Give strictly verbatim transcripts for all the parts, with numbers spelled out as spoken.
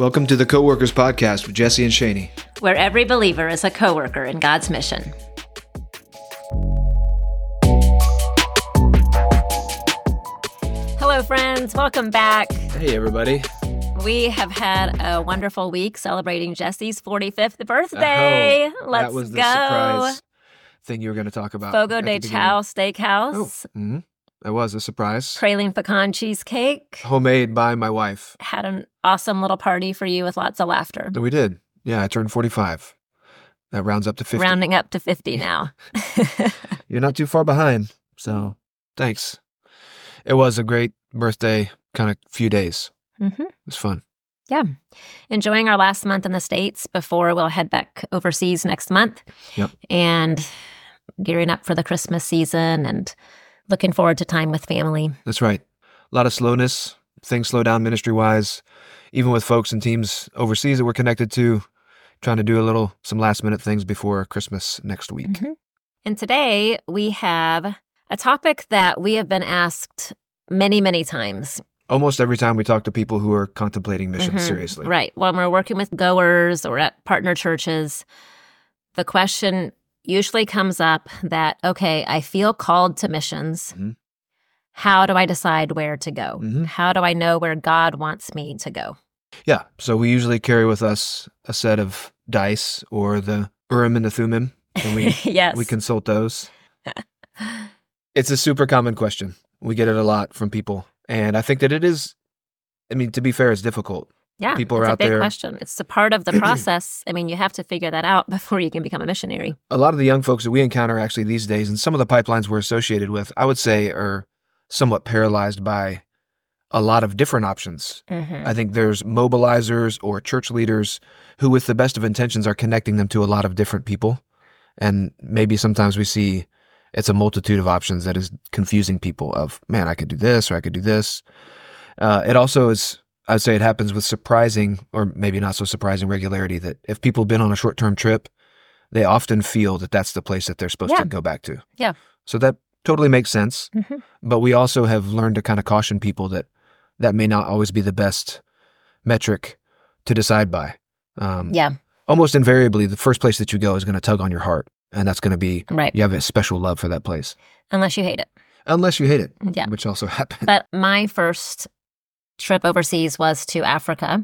Welcome to the Co-Workers Podcast with Jesse and Shani, where every believer is a co-worker in God's mission. Hello, friends. Welcome back. Hey, everybody. We have had a wonderful week celebrating Jesse's forty-fifth birthday. Oh, Let's that was the go. surprise thing you were going to talk about. Fogo de Chao Steakhouse. Oh, mm-hmm. That was a surprise. Praline pecan cheesecake. Homemade by my wife. Had an awesome little party for you with lots of laughter. We did. Yeah, I turned forty-five. That rounds up to fifty. Rounding up to fifty now. You're not too far behind, so thanks. It was a great birthday kind of few days. Mm-hmm. It was fun. Yeah. Enjoying our last month in the States before we'll head back overseas next month. Yep. And gearing up for the Christmas season and looking forward to time with family. That's right. A lot of slowness. Things slow down ministry-wise. Even with folks and teams overseas that we're connected to, trying to do a little, some last-minute things before Christmas next week. Mm-hmm. And today we have a topic that we have been asked many, many times. Almost every time we talk to people who are contemplating mission, Mm-hmm. seriously. Right. When we're working with goers or at partner churches, the question usually comes up that, okay, I feel called to missions. Mm-hmm. How do I decide where to go? Mm-hmm. How do I know where God wants me to go? Yeah. So we usually carry with us a set of dice or the Urim and the Thummim, and we, yes. we consult those. It's a super common question. We get it a lot from people. And I think that it is, I mean, to be fair, it's difficult. Yeah, People it's are a out big there. question. It's a part of the process. I mean, you have to figure that out before you can become a missionary. A lot of the young folks that we encounter actually these days, and some of the pipelines we're associated with, I would say are somewhat paralyzed by a lot of different options. Mm-hmm. I think there's mobilizers or church leaders who, with the best of intentions, are connecting them to a lot of different people. And maybe sometimes we see it's a multitude of options that is confusing people of, man, I could do this or I could do this. Uh, it also is, I'd say it happens with surprising or maybe not so surprising regularity that if people have been on a short-term trip, they often feel that that's the place that they're supposed Yeah. to go back to. Yeah. So that totally makes sense. Mm-hmm. But we also have learned to kind of caution people that that may not always be the best metric to decide by. Um, Yeah, Almost invariably, the first place that you go is going to tug on your heart. And that's going to be, right. you have a special love for that place. Unless you hate it. Unless you hate it, Yeah. which also happens. But my first trip overseas was to Africa,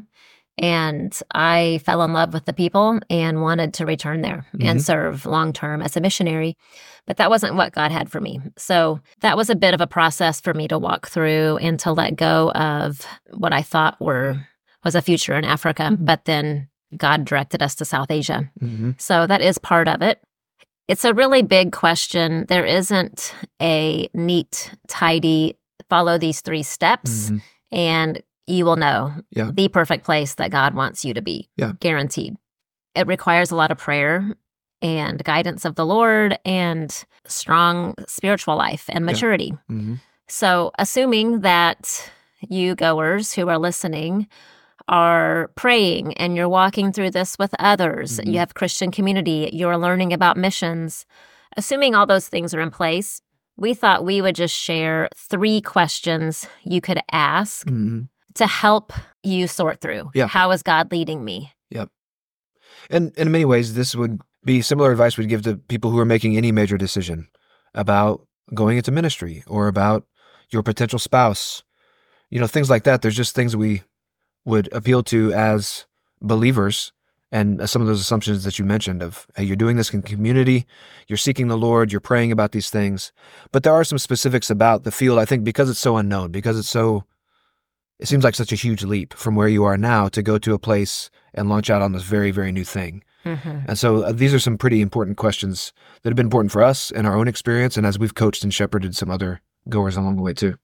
and I fell in love with the people and wanted to return there and Mhm. serve long-term as a missionary. But that wasn't what God had for me. So that was a bit of a process for me to walk through and to let go of what I thought were was a future in Africa. But then God directed us to South Asia. hmm So that is part of it. It's a really big question. There isn't a neat, tidy, follow these three steps hmm and you will know Yeah. the perfect place that God wants you to be. Yeah. Guaranteed. It requires a lot of prayer and guidance of the Lord and strong spiritual life and Yeah. maturity. hmm So assuming that you goers who are listening are praying and you're walking through this with others, Mhm. you have Christian community, you're learning about missions, assuming all those things are in place, we thought we would just share three questions you could ask hmm to help you sort through. Yeah. How is God leading me? Yep. And in many ways, this would be similar advice we'd give to people who are making any major decision about going into ministry or about your potential spouse. You know, things like that. There's just things we would appeal to as believers. And some of those assumptions that you mentioned of, hey, you're doing this in community, you're seeking the Lord, you're praying about these things. But there are some specifics about the field, I think, because it's so unknown, because it's so, it seems like such a huge leap from where you are now to go to a place and launch out on this very, very new thing. Mm-hmm. And so uh, these are some pretty important questions that have been important for us in our own experience and as we've coached and shepherded some other goers along the way too.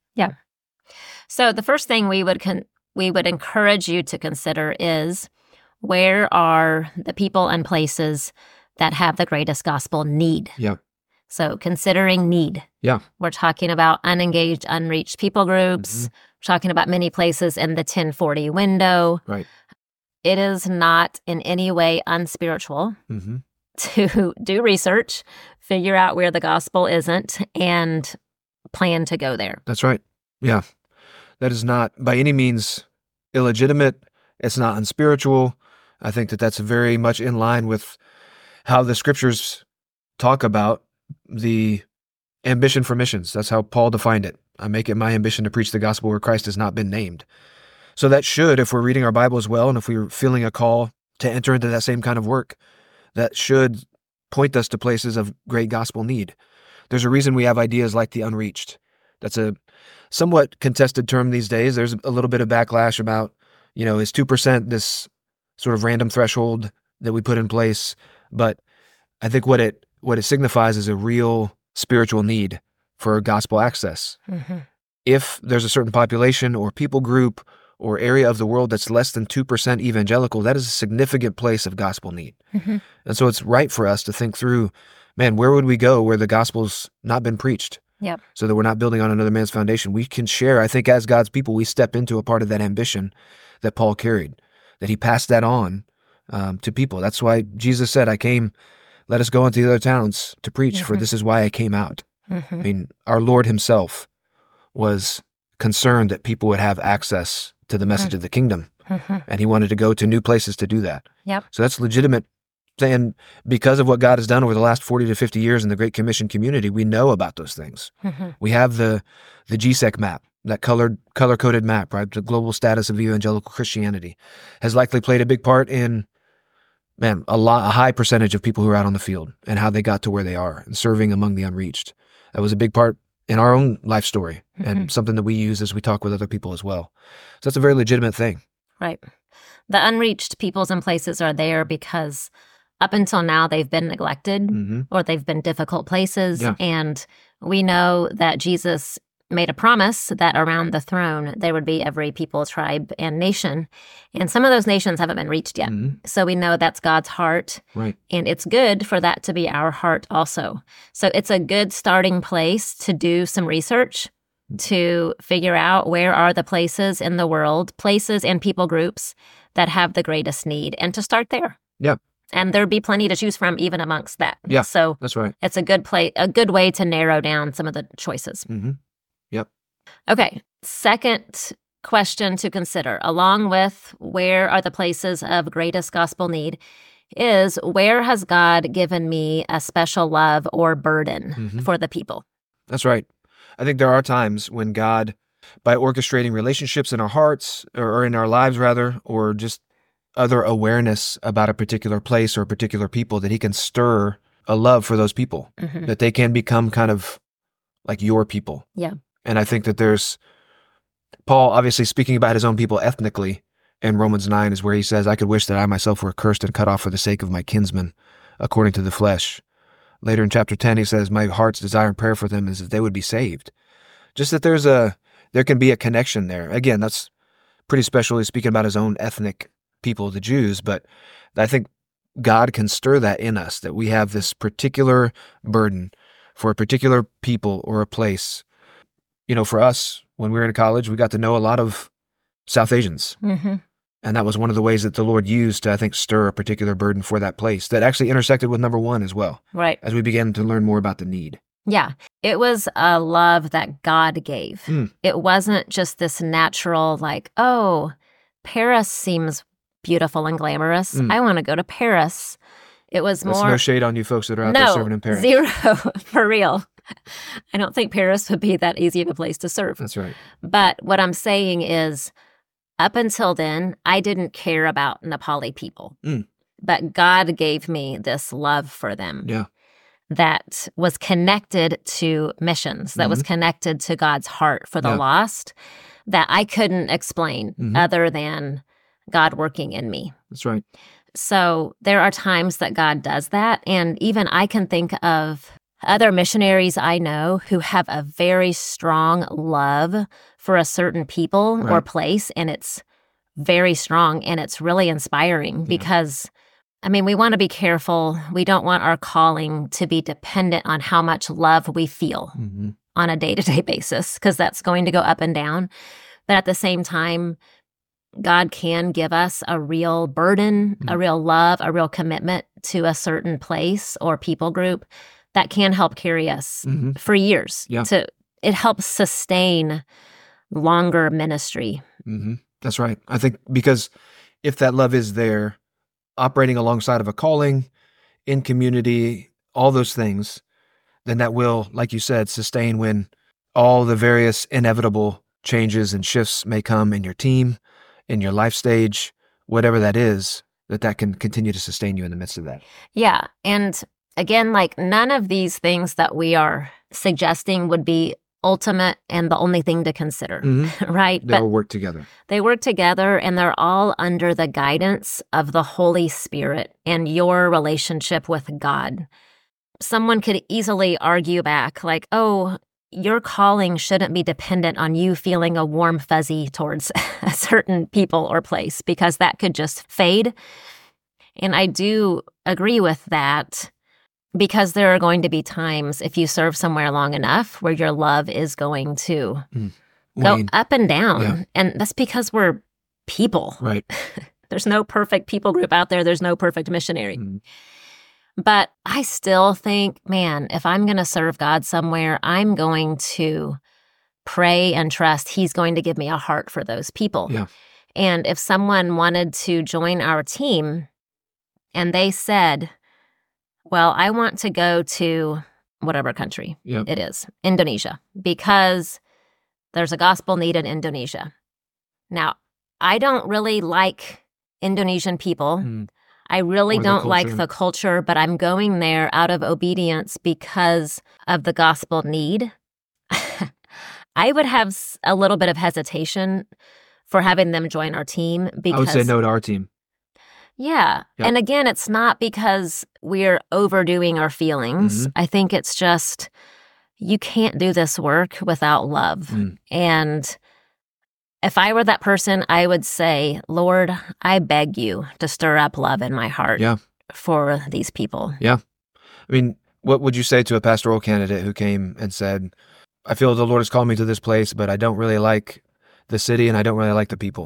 So the first thing we would con- we would encourage you to consider is, where are the people and places that have the greatest gospel need? Yeah. So considering need. Yeah. We're talking about unengaged, unreached people groups. Mhm. We're talking about many places in the ten forty window. Right. It is not in any way unspiritual Mm-hmm. to do research, figure out where the gospel isn't, and plan to go there. That's right. Yeah. That is not by any means illegitimate. It's not unspiritual. I think that that's very much in line with how the scriptures talk about the ambition for missions. That's how Paul defined it. I make it my ambition to preach the gospel where Christ has not been named. So that should, if we're reading our Bibles well, and if we're feeling a call to enter into that same kind of work, that should point us to places of great gospel need. There's a reason we have ideas like the unreached. That's a somewhat contested term these days. There's a little bit of backlash about, you know, is two percent this sort of random threshold that we put in place? But I think what it what it signifies is a real spiritual need for gospel access. Mm-hmm. If there's a certain population or people group or area of the world that's less than two percent evangelical, that is a significant place of gospel need. Mm-hmm. And so it's right for us to think through, man, where would we go where the gospel's not been preached? Yep. So that we're not building on another man's foundation. We can share, I think as God's people, we step into a part of that ambition that Paul carried, that he passed that on um, to people. That's why Jesus said, I came, let us go into the other towns to preach, Mm-hmm. for this is why I came out. Mm-hmm. I mean, our Lord himself was concerned that people would have access to the message Mm-hmm. of the kingdom, Mm-hmm. and he wanted to go to new places to do that. Yep. So that's legitimate. And because of what God has done over the last forty to fifty years in the Great Commission community, we know about those things. Mm-hmm. We have the the G S E C map, that colored color-coded map, right? The global status of evangelical Christianity has likely played a big part in, man, a lot, a high percentage of people who are out on the field and how they got to where they are and serving among the unreached. That was a big part in our own life story Mm-hmm. and something that we use as we talk with other people as well. So that's a very legitimate thing. Right. The unreached peoples and places are there because up until now they've been neglected Mm-hmm. or they've been difficult places. Yeah. And we know that Jesus made a promise that around the throne there would be every people, tribe, and nation. And some of those nations haven't been reached yet. Mm-hmm. So we know that's God's heart. Right. And it's good for that to be our heart also. So it's a good starting place to do some research, to figure out where are the places in the world, places and people groups that have the greatest need, and to start there. Yeah. And there'd be plenty to choose from even amongst that. Yeah. So That's right. it's a good play, a good way to narrow down some of the choices. Mm-hmm. Yep. Okay. Second question to consider, along with where are the places of greatest gospel need, is where has God given me a special love or burden Mhm. for the people? That's right. I think there are times when God, by orchestrating relationships in our hearts, or in our lives rather, or just other awareness about a particular place or a particular people, that he can stir a love for those people, Mhm. that they can become kind of like your people. Yeah. And I think that there's, Paul obviously speaking about his own people ethnically in Romans nine is where he says, I could wish that I myself were cursed and cut off for the sake of my kinsmen, according to the flesh. Later in chapter ten, he says, my heart's desire and prayer for them is that they would be saved. Just that there's a, there can be a connection there. Again, that's pretty specially speaking about his own ethnic people, the Jews, but I think God can stir that in us, that we have this particular burden for a particular people or a place. You know, for us, when we were in college, we got to know a lot of South Asians. Mm-hmm. And that was one of the ways that the Lord used to, I think, stir a particular burden for that place that actually intersected with number one as well, Right. as we began to learn more about the need. Yeah. It was a love that God gave. Mm. It wasn't just this natural, like, oh, Paris seems beautiful and glamorous. Mm. I want to go to Paris. It was That's more. no shade on you folks that are out there No, serving in Paris. zero, for real. I don't think Paris would be that easy of a place to serve. That's right. But what I'm saying is, up until then, I didn't care about Nepali people. Mm. But God gave me this love for them Yeah. that was connected to missions, that was connected to God's heart for the Yeah. lost, that I couldn't explain Mhm. other than God working in me. That's right. So there are times that God does that. And even I can think of other missionaries I know who have a very strong love for a certain people or Right. place. And it's very strong and it's really inspiring because, I mean, we want to be careful. We don't want our calling to be dependent on how much love we feel Mm-hmm. on a day-to-day basis because that's going to go up and down. But at the same time, God can give us a real burden, Mm. a real love, a real commitment to a certain place or people group that can help carry us Mm-hmm. for years. Yeah. To it helps sustain longer ministry. Mm-hmm. That's right. I think because if that love is there, operating alongside of a calling, in community, all those things, then that will, like you said, sustain when all the various inevitable changes and shifts may come in your team, in your life stage, whatever that is, that that can continue to sustain you in the midst of that. Yeah. And again, like none of these things that we are suggesting would be ultimate and the only thing to consider, Mm-hmm. right? They all work together. They work together and they're all under the guidance of the Holy Spirit and your relationship with God. Someone could easily argue back like, oh, your calling shouldn't be dependent on you feeling a warm fuzzy towards a certain people or place because that could just fade. And I do agree with that because there are going to be times if you serve somewhere long enough where your love is going to Mm. go Wane. up and down. Yeah. And that's because we're people. Right. There's no perfect people group out there. There's no perfect missionary. Mm. But I still think, man, if I'm going to serve God somewhere, I'm going to pray and trust He's going to give me a heart for those people. Yeah. And if someone wanted to join our team and they said, well, I want to go to whatever country Yeah. it is, Indonesia, because there's a gospel need in Indonesia. Now, I don't really like Indonesian people. Mm. I really Or the don't like culture. the culture, but I'm going there out of obedience because of the gospel need. I would have s- a little bit of hesitation for having them join our team because I would say no to our team. yeah. Yep. And again, it's not because we're overdoing our feelings. Mhm. I think it's just you can't do this work without love. Mm. And if I were that person, I would say, Lord, I beg you to stir up love in my heart Yeah. for these people. I mean, what would you say to a pastoral candidate who came and said, I feel the Lord has called me to this place, but I don't really like the city and I don't really like the people?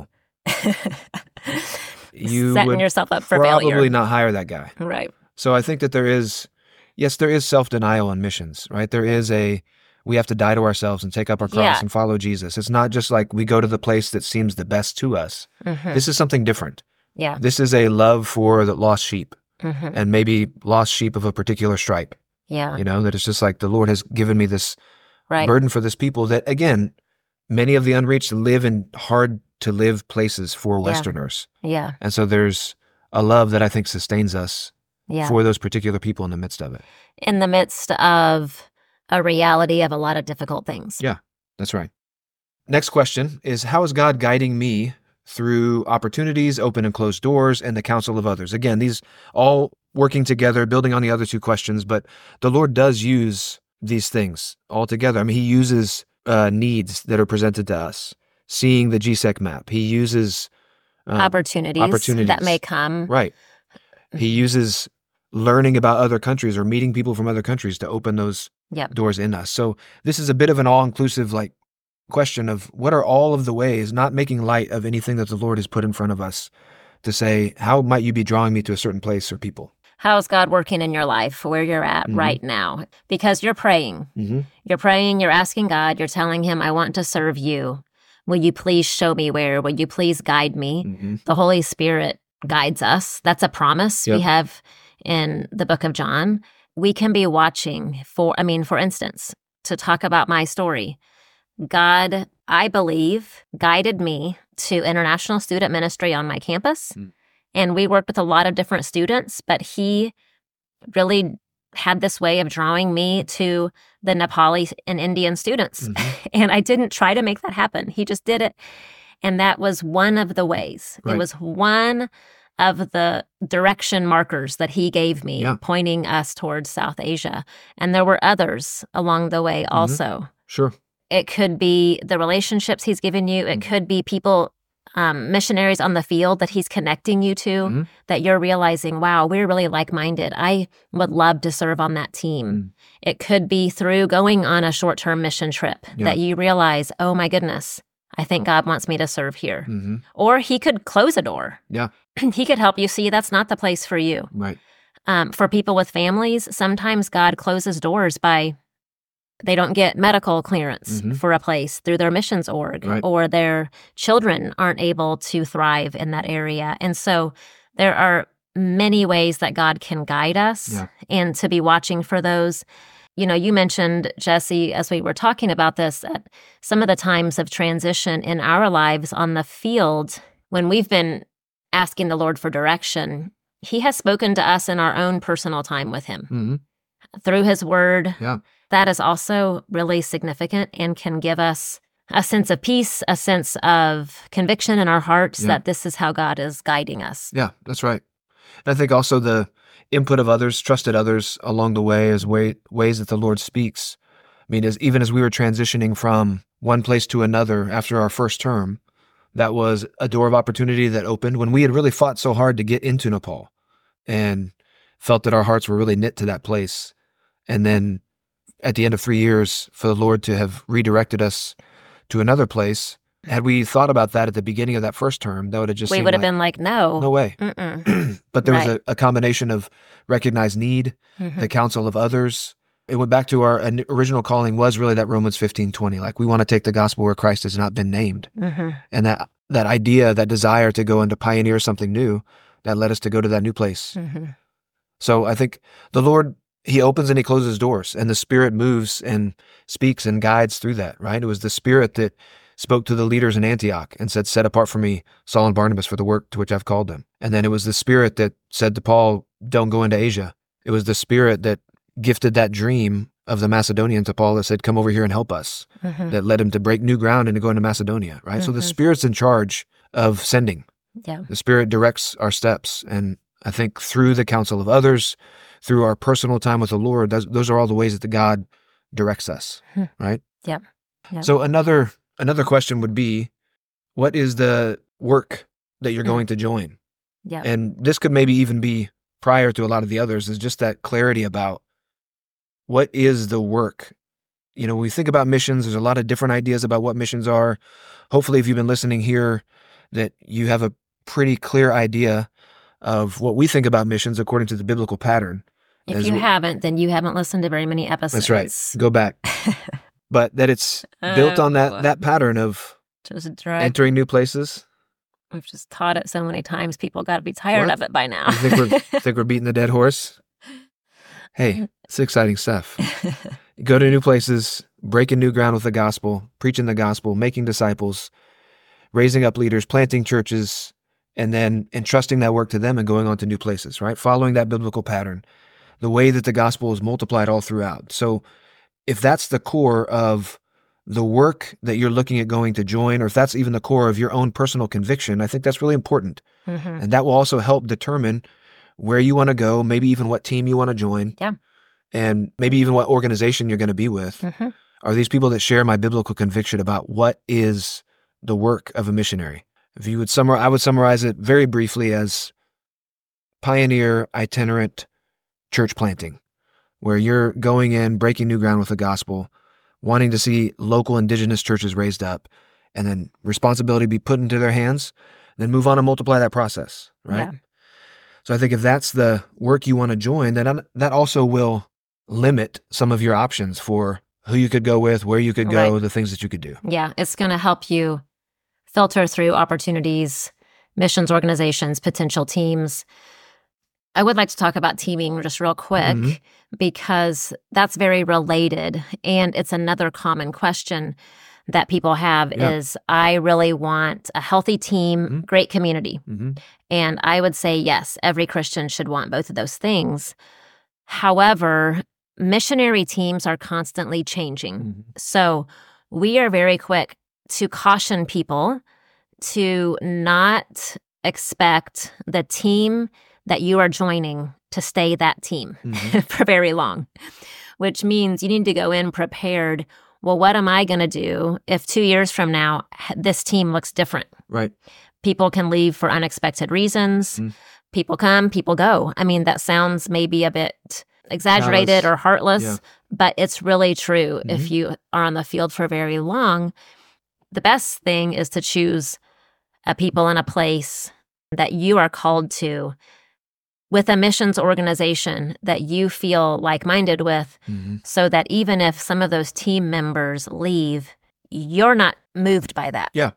You Setting would yourself up for probably failure. not hire that guy. Right. So I think that there is, yes, there is self-denial in missions, right? There is a, we have to die to ourselves and take up our cross Yeah. and follow Jesus. It's not just like we go to the place that seems the best to us. Mhm. This is something different. Yeah. This is a love for the lost sheep Mhm. and maybe lost sheep of a particular stripe, Yeah. you know, that it's just like the Lord has given me this Right. burden for this people that, again, many of the unreached live in hard to live places for Yeah. Westerners. Yeah. And so there's a love that I think sustains us Yeah. for those particular people in the midst of it. In the midst of a reality of a lot of difficult things. Yeah, that's right. Next question is, how is God guiding me through opportunities, open and closed doors, and the counsel of others? Again, these all working together, building on the other two questions, but the Lord does use these things all together. I mean, He uses uh, needs that are presented to us, seeing the G S E C map. He uses um, opportunities, opportunities. that may come. Right. He uses learning about other countries or meeting people from other countries to open those Yep. doors in us. So this is a bit of an all-inclusive like question of what are all of the ways, not making light of anything that the Lord has put in front of us to say, how might you be drawing me to a certain place or people? How's God working in your life where you're at Mhm. right now? Because you're praying. Mm-hmm. You're praying, you're asking God, you're telling Him, I want to serve you. Will you please show me where? Will you please guide me? Mm-hmm. The Holy Spirit guides us. That's a promise Yep. we have in the book of John. We can be watching for, I mean, for instance, to talk about my story. God, I believe, guided me to international student ministry on my campus. Mm. And we worked with a lot of different students, but He really had this way of drawing me to the Nepali and Indian students. Mhm. And I didn't try to make that happen. He just did it. And that was one of the ways. Right. It was one of the direction markers that He gave me, Yeah. pointing us towards South Asia. And there were others along the way Mm-hmm. also. Sure. It could be the relationships He's given you. It Mhm. could be people, um, missionaries on the field that He's connecting you to, Mhm. that you're realizing, wow, we're really like-minded. I would love to serve on that team. Mm. It could be through going on a short-term mission trip Yeah. that you realize, oh my goodness, I think God wants me to serve here. Mm-hmm. Or He could close a door. Yeah. He could help you see that's not the place for you. Right. Um, for people with families, sometimes God closes doors by they don't get medical clearance Mhm. for a place through their missions org, Right. or their children aren't able to thrive in that area. And so there are many ways that God can guide us, Yeah. and to be watching for those. You know, you mentioned, Jesse, as we were talking about this, at some of the times of transition in our lives on the field, when we've been asking the Lord for direction, He has spoken to us in our own personal time with Him Mhm. through His Word. Yeah. That is also really significant and can give us a sense of peace, a sense of conviction in our hearts Yeah. that this is how God is guiding us. Yeah, that's right. And I think also the input of others, trusted others along the way, is way, ways that the Lord speaks. I mean, as even as we were transitioning from one place to another after our first term, that was a door of opportunity that opened when we had really fought so hard to get into Nepal and felt that our hearts were really knit to that place. And then at the end of three years, for the Lord to have redirected us to another place, had we thought about that at the beginning of that first term, that would have just We seemed would have like, been like, no. no way. Mm-mm. But there was Right. a, a combination of recognized need, Mhm. the counsel of others. It went back to our an- original calling was really that Romans fifteen twenty. Like, we want to take the gospel where Christ has not been named. Mhm. And that that idea, that desire to go and to pioneer something new, that led us to go to that new place. Mhm. So I think the Lord, He opens and He closes doors, and the Spirit moves and speaks and guides through that, right? It was the Spirit that spoke to the leaders in Antioch and said, set apart for me Saul and Barnabas for the work to which I've called them. And then it was the Spirit that said to Paul, don't go into Asia. It was the Spirit that gifted that dream of the Macedonian to Paul that said, come over here and help us, Mhm. that led him to break new ground and to go into Macedonia, right? So the Mhm. Spirit's in charge of sending. Yeah. The Spirit directs our steps. And I think through the counsel of others, through our personal time with the Lord, those, those are all the ways that the God directs us, Hmm. right? Yep. Yep. So another another question would be, what is the work that you're Mm. going to join? Yep. And this could maybe even be prior to a lot of the others, is just that clarity about what is the work. You know, when we think about missions, there's a lot of different ideas about what missions are. Hopefully, if you've been listening here, that you have a pretty clear idea of what we think about missions according to the biblical pattern. If As you w- haven't, then you haven't listened to very many episodes. That's right. Go back. But that it's built on that Oh, that pattern of just drive. entering new places. We've just taught it so many times. People got to be tired What? of it by now. You think we're think we're beating the dead horse? Hey, it's exciting stuff. You go to new places, breaking new ground with the gospel, preaching the gospel, making disciples, raising up leaders, planting churches, and then entrusting that work to them and going on to new places, right? Following that biblical pattern, the way that the gospel is multiplied all throughout. So if that's the core of the work that you're looking at going to join, or if that's even the core of your own personal conviction, I think that's really important. Mhm. And that will also help determine where you want to go, maybe even what team you want to join. Yeah. And maybe even what organization you're going to be with. Mhm. Are these people that share my biblical conviction about what is the work of a missionary? If you would summarize, I would summarize it very briefly as pioneer, itinerant church planting, where you're going in, breaking new ground with the gospel, wanting to see local indigenous churches raised up, and then responsibility be put into their hands, then move on and multiply that process, right? Yeah. So I think if that's the work you want to join, then that also will limit some of your options for who you could go with, where you could go, Right. the things that you could do. Yeah. It's going to help you filter through opportunities, missions organizations, potential teams. I would like to talk about teaming just real quick Mhm. because that's very related. And it's another common question that people have Yeah. is, I really want a healthy team, Mhm. great community. hmm And I would say, yes, every Christian should want both of those things. However, missionary teams are constantly changing. hmm So we are very quick to caution people to not expect the team that you are joining to stay that team hmm for very long, which means you need to go in prepared. Well, what am I going to do if two years from now, h- this team looks different? Right. People can leave for unexpected reasons. Mm. People come, people go. I mean, that sounds maybe a bit exaggerated Callous. or heartless, Yeah. but it's really true. Mhm. If you are on the field for very long, the best thing is to choose a people and a place that you are called to with a missions organization that you feel like-minded with, Mhm. so that even if some of those team members leave, you're not moved by that. Yeah.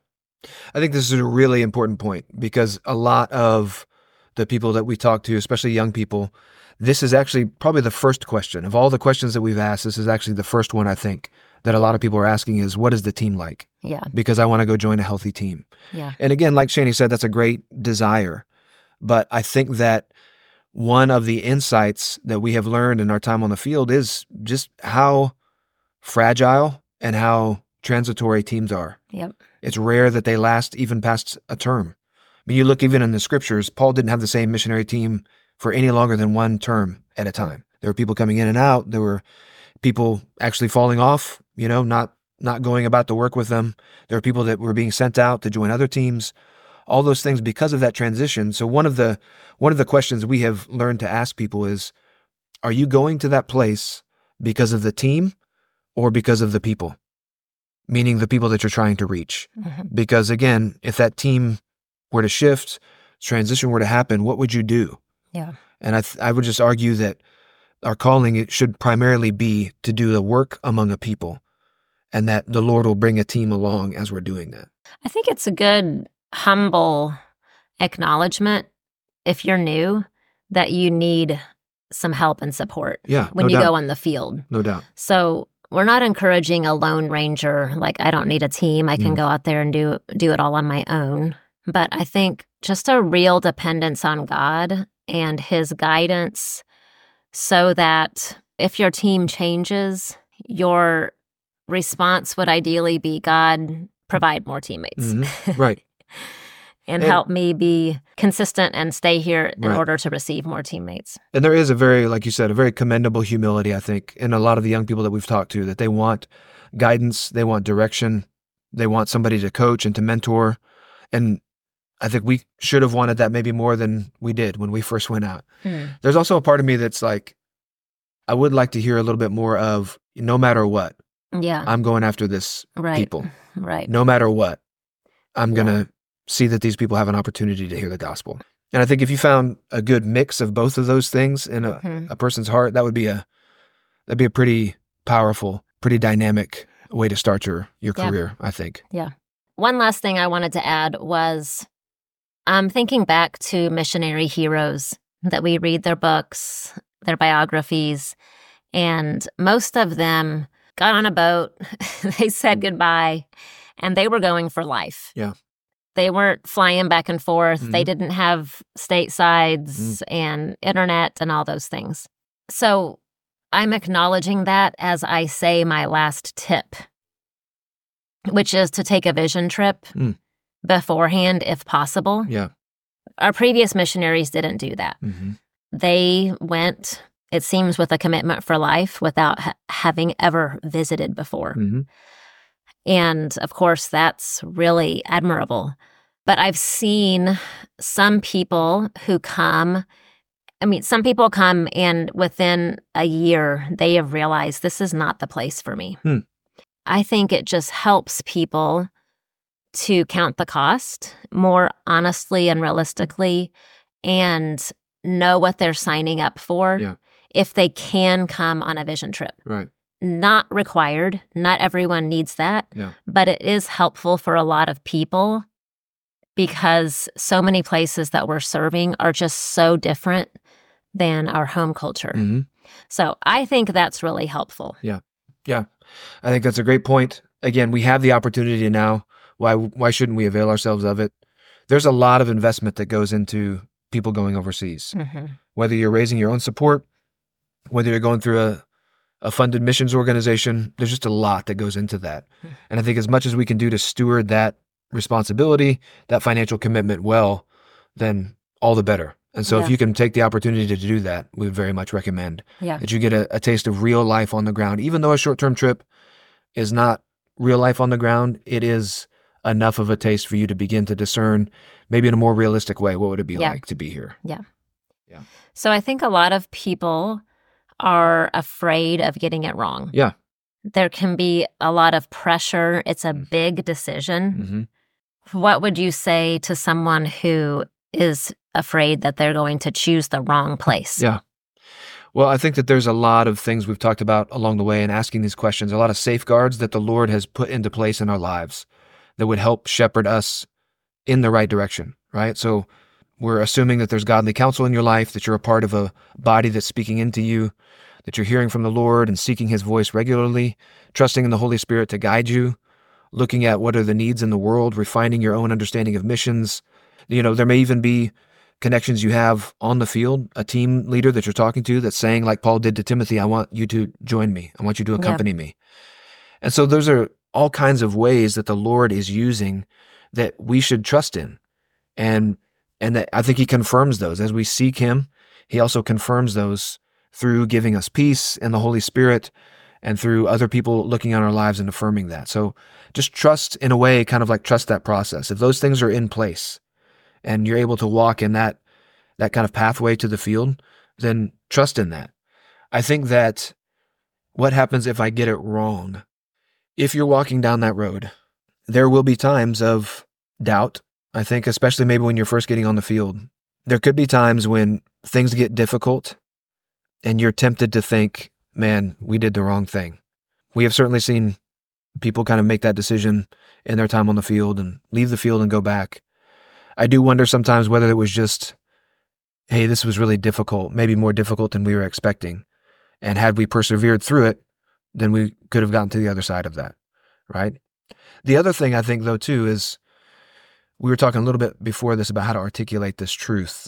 I think this is a really important point because a lot of the people that we talk to, especially young people, this is actually probably the first question. Of all the questions that we've asked, this is actually the first one I think that a lot of people are asking is, what is the team like? Yeah, Because I want to go join a healthy team. yeah, And again, like Shani said, that's a great desire. But I think that one of the insights that we have learned in our time on the field is just how fragile and how transitory teams are. yep, It's rare that they last even past a term. I mean, you look even in the scriptures, Paul didn't have the same missionary team for any longer than one term at a time. There were people coming in and out. There were people actually falling off, you know, not not going about the work with them. There were people that were being sent out to join other teams. All those things because of that transition. So one of the one of the questions we have learned to ask people is, are you going to that place because of the team or because of the people? Meaning the people that you're trying to reach. mhm, Because again, if that team were to shift, transition were to happen, what would you do? yeah, And I, th- I would just argue that our calling it should primarily be to do the work among a people, and that the Lord will bring a team along as we're doing that. I think it's a good, humble acknowledgement, if you're new, that you need some help and support Yeah, when no you doubt, go on the field. no doubt. So we're not encouraging a lone ranger, like I don't need a team, I can Mm. go out there and do do it all on my own. But I think just a real dependence on God and his guidance, so that if your team changes, your response would ideally be, God, provide more teammates. Mhm. Right. And And- help me be consistent and stay here in Right. order to receive more teammates. And there is a very, like you said, a very commendable humility, I think, in a lot of the young people that we've talked to, that they want guidance, they want direction, they want somebody to coach and to mentor. And I think we should have wanted that maybe more than we did when we first went out. Mm. There's also a part of me that's like, I would like to hear a little bit more of, no matter what, Yeah, I'm going after this right. people. Right. No matter what, I'm Yeah. going to see that these people have an opportunity to hear the gospel. And I think if you found a good mix of both of those things in a, Mhm. a person's heart, that would be a that'd be a pretty powerful, pretty dynamic way to start your your Yeah. career, I think. One last thing I wanted to add was I'm thinking back to missionary heroes that we read their books, their biographies, and most of them got on a boat, they said goodbye, and they were going for life. Yeah. They weren't flying back and forth. They Mhm. didn't have statesides and internet and all those things. So I'm acknowledging that as I say my last tip, which is to take a vision trip Mm. beforehand if possible. Yeah. Our previous missionaries didn't do that. hmm They went, it seems, with a commitment for life without ha- having ever visited before. hmm And of course, that's really admirable. But I've seen some people who come, I mean, some people come and within a year, they have realized this is not the place for me. Hmm. I think it just helps people to count the cost more honestly and realistically and know what they're signing up for Yeah. if they can come on a vision trip. Right. Not required. Not everyone needs that. Yeah. But it is helpful for a lot of people because so many places that we're serving are just so different than our home culture. hmm So I think that's really helpful. Yeah. I think that's a great point. Again, we have the opportunity now. Why why shouldn't we avail ourselves of it? There's a lot of investment that goes into people going overseas. Mm-hmm. Whether you're raising your own support, whether you're going through a, a funded missions organization, there's just a lot that goes into that. Mhm. And I think as much as we can do to steward that responsibility, that financial commitment well, then all the better. And so Yeah. if you can take the opportunity to do that, we would very much recommend Yeah. that you get a, a taste of real life on the ground. Even though a short-term trip is not real life on the ground, it is enough of a taste for you to begin to discern, maybe in a more realistic way, what would it be Yeah. like to be here? So I think a lot of people are afraid of getting it wrong. Yeah. There can be a lot of pressure. It's a big decision. hmm What would you say to someone who is afraid that they're going to choose the wrong place. Yeah. Well, I think that there's a lot of things we've talked about along the way in asking these questions, a lot of safeguards that the Lord has put into place in our lives that would help shepherd us in the right direction, right? So we're assuming that there's godly counsel in your life, that you're a part of a body that's speaking into you, that you're hearing from the Lord and seeking his voice regularly, trusting in the Holy Spirit to guide you, looking at what are the needs in the world, refining your own understanding of missions. You know, there may even be connections you have on the field, a team leader that you're talking to that's saying, like Paul did to Timothy, I want you to join me. I want you to accompany yeah. me. And so those are all kinds of ways that the Lord is using that we should trust in. And and that I think he confirms those. As we seek him, he also confirms those through giving us peace and the Holy Spirit and through other people looking at our lives and affirming that. So just trust in a way, kind of like trust that process. If those things are in place and you're able to walk in that that kind of pathway to the field, then trust in that. I think that what happens if I get it wrong? If you're walking down that road, there will be times of doubt. I think especially maybe when you're first getting on the field, there could be times when things get difficult and you're tempted to think, man, we did the wrong thing. We have certainly seen people kind of make that decision in their time on the field and leave the field and go back. I do wonder sometimes whether it was just, hey, this was really difficult, maybe more difficult than we were expecting. And had we persevered through it, then we could have gotten to the other side of that, right? The other thing I think, though, too, is we were talking a little bit before this about how to articulate this truth.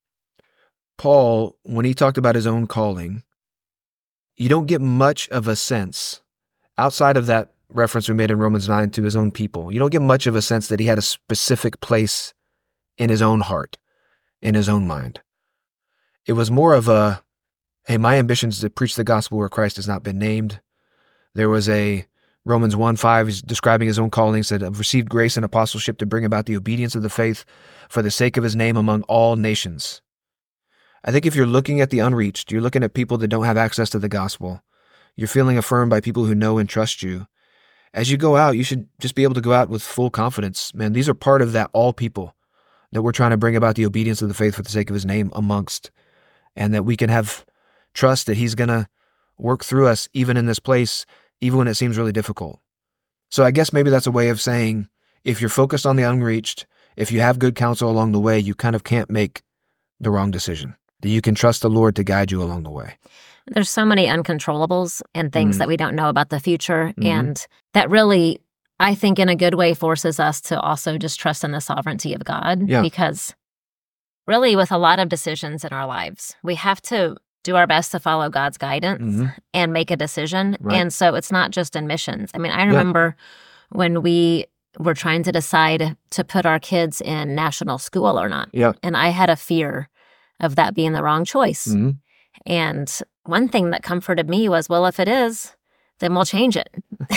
Paul, when he talked about his own calling, you don't get much of a sense, outside of that reference we made in Romans nine to his own people, you don't get much of a sense that he had a specific place in his own heart, in his own mind. It was more of a, hey, my ambition is to preach the gospel where Christ has not been named. There was a Romans one five, he's describing his own calling, said, I've received grace and apostleship to bring about the obedience of the faith for the sake of his name among all nations. I think if you're looking at the unreached, you're looking at people that don't have access to the gospel, you're feeling affirmed by people who know and trust you. As you go out, you should just be able to go out with full confidence. Man, these are part of that all people that we're trying to bring about the obedience of the faith for the sake of his name amongst, and that we can have trust that he's going to work through us even in this place, even when it seems really difficult. So I guess maybe that's a way of saying, if you're focused on the unreached, if you have good counsel along the way, you kind of can't make the wrong decision. That you can trust the Lord to guide you along the way. There's so many uncontrollables and things mm-hmm. that we don't know about the future. Mm-hmm. And that really, I think in a good way, forces us to also just trust in the sovereignty of God. Yeah. Because really with a lot of decisions in our lives, we have to do our best to follow God's guidance mm-hmm. and make a decision. Right. And so it's not just in missions. I mean, I remember yeah. when we were trying to decide to put our kids in national school or not. Yeah. And I had a fear of that being the wrong choice. Mm-hmm. And one thing that comforted me was, well, if it is, then we'll change it.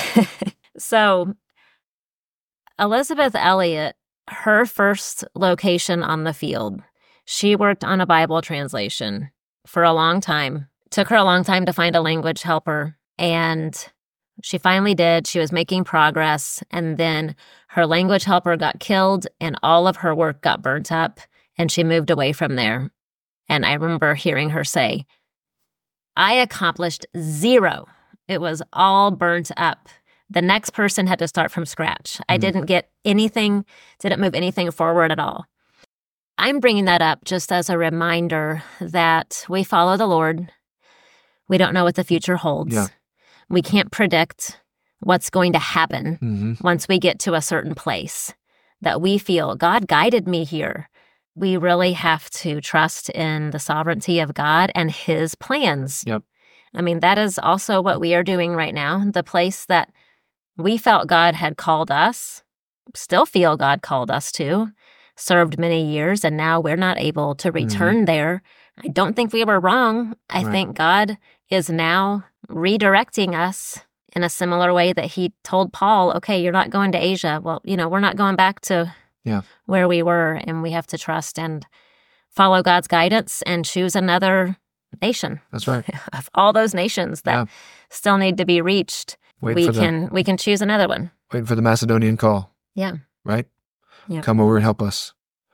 So Elizabeth Elliot, her first location on the field, she worked on a Bible translation for a long time. Took her a long time to find a language helper, and she finally did. She was making progress, and then her language helper got killed, and all of her work got burnt up, and she moved away from there. And I remember hearing her say, I accomplished zero. It was all burnt up. The next person had to start from scratch. Mm-hmm. I didn't get anything, didn't move anything forward at all. I'm bringing that up just as a reminder that we follow the Lord. We don't know what the future holds. Yeah. We can't predict what's going to happen mm-hmm. once we get to a certain place that we feel, God guided me here. We really have to trust in the sovereignty of God and his plans. Yep. I mean, that is also what we are doing right now. The place that we felt God had called us, still feel God called us to, served many years, and now we're not able to return mm-hmm. there. I don't think we were wrong. I right. think God is now redirecting us in a similar way that he told Paul, okay, you're not going to Asia. Well, you know, we're not going back to yeah. where we were, and we have to trust and follow God's guidance and choose another nation. That's right. Of all those nations that yeah. still need to be reached, Wait we for the, can we can choose another one. Waiting for the Macedonian call. Yeah. Right? Yeah. Come over and help us.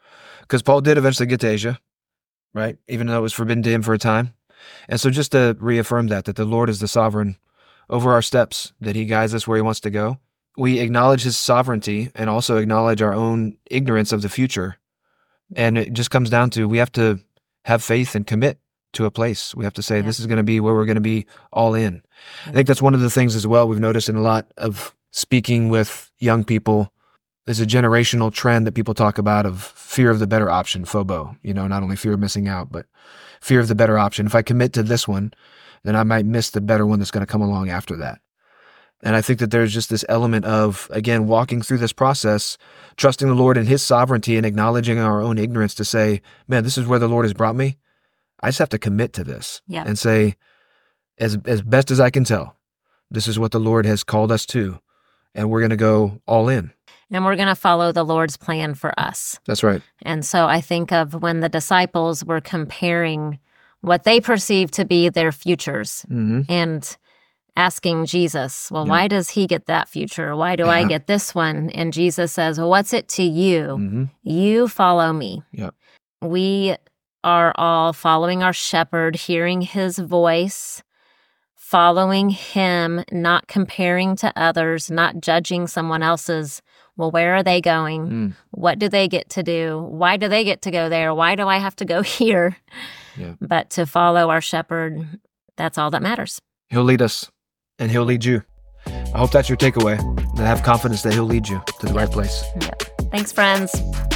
because Paul did eventually get to Asia, right? Even though it was forbidden to him for a time. And so just to reaffirm that, that the Lord is the sovereign over our steps, that he guides us where he wants to go. We acknowledge his sovereignty and also acknowledge our own ignorance of the future. And it just comes down to, we have to have faith and commit to a place. We have to say, Yeah. this is going to be where we're going to be all in. I think that's one of the things as well we've noticed in a lot of speaking with young people. There's a generational trend that people talk about of fear of the better option, FOBO. You know, not only fear of missing out, but fear of the better option. If I commit to this one, then I might miss the better one that's going to come along after that. And I think that there's just this element of, again, walking through this process, trusting the Lord in his sovereignty and acknowledging our own ignorance to say, man, this is where the Lord has brought me. I just have to commit to this Yeah. and say, as as best as I can tell, this is what the Lord has called us to, and we're going to go all in. And we're going to follow the Lord's plan for us. That's right. And so I think of when the disciples were comparing what they perceived to be their futures Mm-hmm. and asking Jesus, well, Yeah. why does he get that future? Why do I Yeah. get this one? And Jesus says, well, what's it to you? Mm-hmm. You follow me. Yep. We are all following our shepherd, hearing his voice, following him, not comparing to others, not judging someone else's. Well, where are they going? Mm. What do they get to do? Why do they get to go there? Why do I have to go here? Yeah. But to follow our shepherd, that's all that matters. He'll lead us, and he'll lead you. I hope that's your takeaway, and have confidence that he'll lead you to the right place. Yep. Thanks, friends.